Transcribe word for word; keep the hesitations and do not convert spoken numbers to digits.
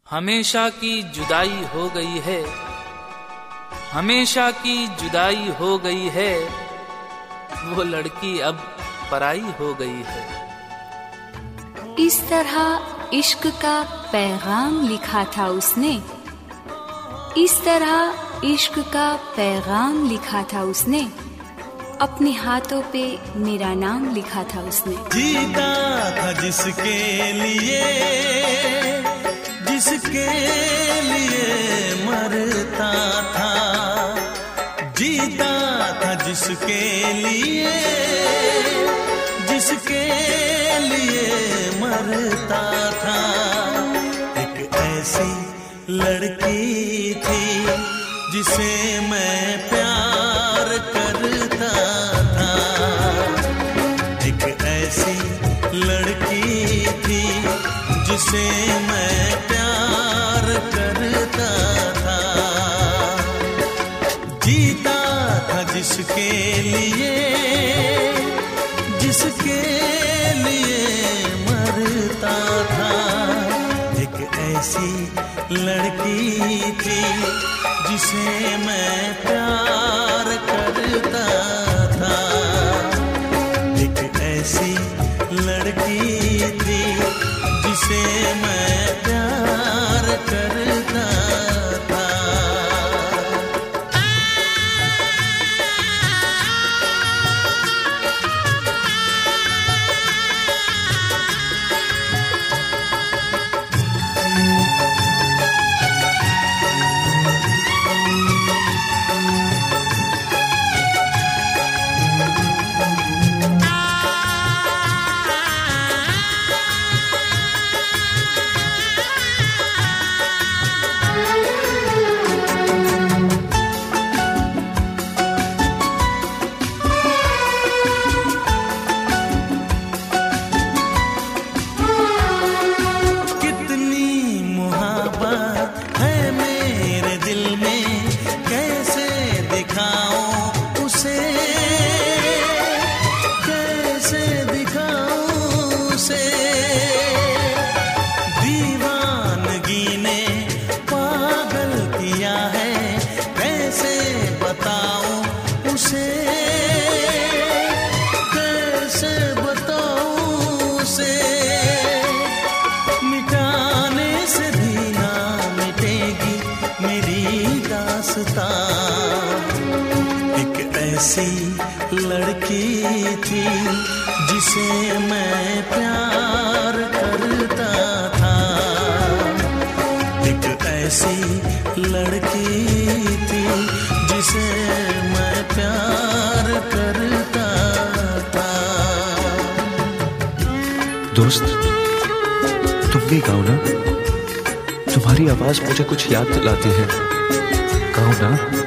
हमेशा की जुदाई हो गई है, हमेशा की जुदाई हो गई है, वो लड़की अब पराई हो गई है। इस तरह इश्क का पैगाम लिखा था उसने, इस तरह इश्क का पैगाम लिखा था उसने, अपने हाथों पे मेरा नाम लिखा था उसने। जीता था जिसके लिए, जिसके लिए मरता था, जीता था जिसके लिए, जिसके लिए मरता था। एक ऐसी लड़की थी जिसे मैं प्यार करता था, एक ऐसी लड़की थी जिसे मैं प्यार करता था। जीता था जिसके लिए, जिसके लिए मरता था। एक ऐसी लड़की थी जिसे मैं प्यार करता था, एक ऐसी लड़की थी जिसे मैं प्यार करता था। एक ऐसी लड़की थी जिसे मैं प्यार करता था, एक ऐसी लड़की थी जिसे मैं प्यार करता था। दोस्त, तुम भी गाओ ना, तुम्हारी आवाज मुझे कुछ याद दिलाती है, गाओ ना।